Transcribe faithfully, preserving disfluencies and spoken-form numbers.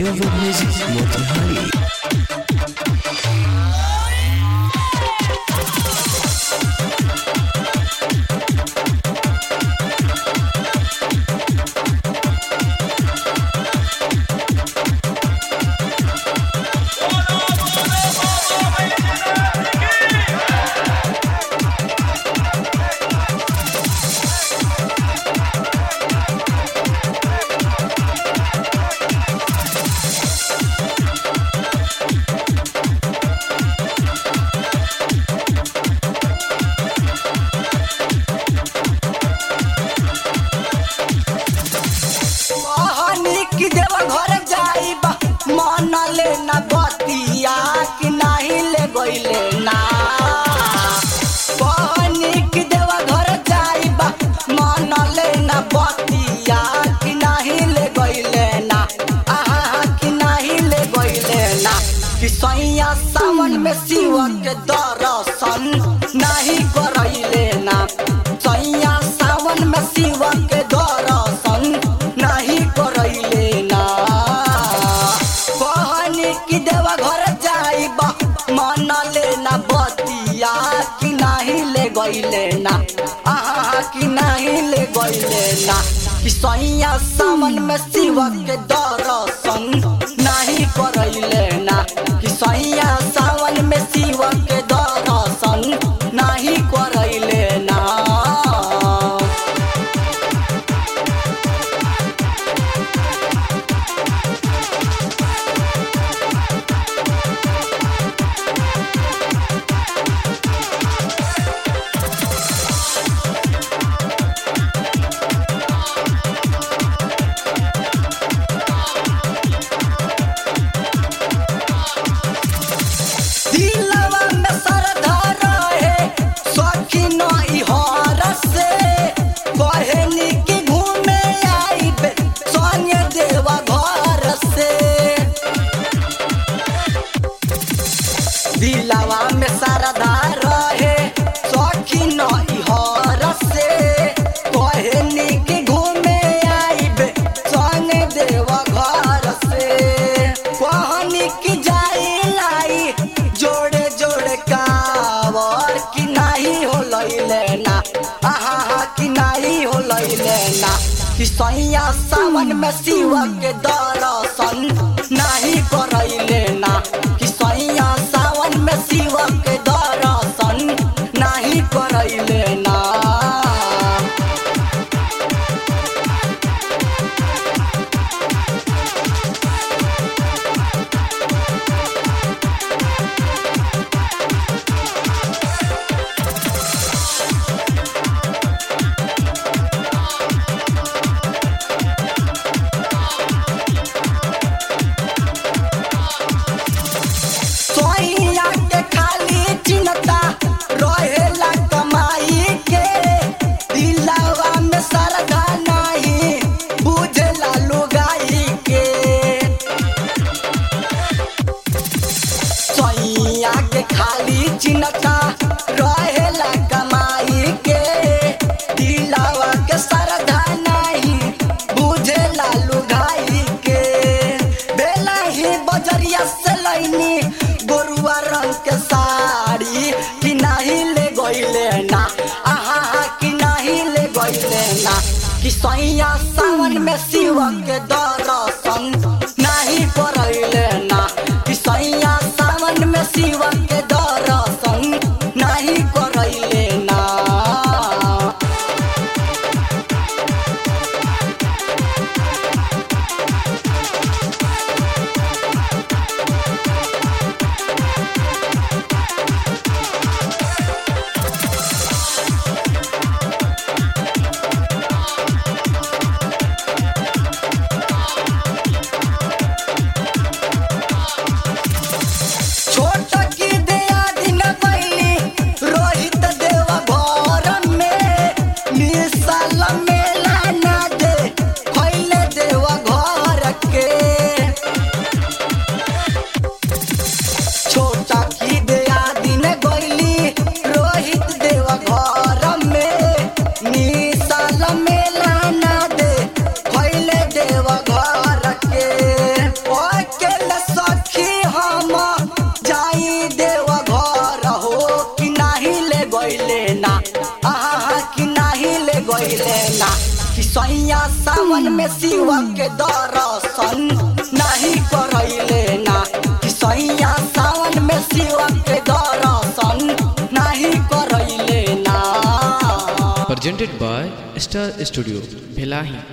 Innovative music Motihari. मन ले न बतिया कि नहीं ले गईले ना पानी की देवा घर जाइबा मन ले न बतिया कि नहीं ले गईले ना आहा कि नहीं ले गईले ना कि सैया सावन में शिव के दर्शन नहीं करैले ना सैया सावन में शिव के दर्शन नहीं करैले ना कि देवा घर जाइबा मन ले न बतिया कि नहीं ले गईले ना आहा कि नहीं ले गईले ना कि सैया सावन में शिव के दर्शन नहीं करैले ना कि सैया सावन में शिव के दर्शन नहीं करैले ना दिलवा में सरधा रहे सखी नई हर से कहनी कि घूमे आइबे संग देवा घर से कहनी कि जाई लाई जोड़े जोड़े कावर कि नहीं हो लैले ना आहा कि नहीं हो लैले ना कि सैया सावन में शिव के दर्शन नहीं करैले ना कि सैया सावन में शिव के दर्शन नहीं करैले ना खाली चिन्हता रहेला कमाई के दिलावा के सरधा नहीं बुझेला लुगाई के बेला ही बजरिया से लैनी गोरुआ रंग के साड़ी कि नहीं ले गईले ना आहा कि नहीं ले गईले ना कि सैया सावन में शिव के दर्शन नहीं करैले ना कि सैया सावन में शिव के दर्शन नहीं करैले ना करैले ना कि सैया सावन में शिव के दर्शन नहीं करैले ना कि सैया सावन में शिव के दर्शन नहीं करैले ना। Presented by Star Studio, Bhelahi।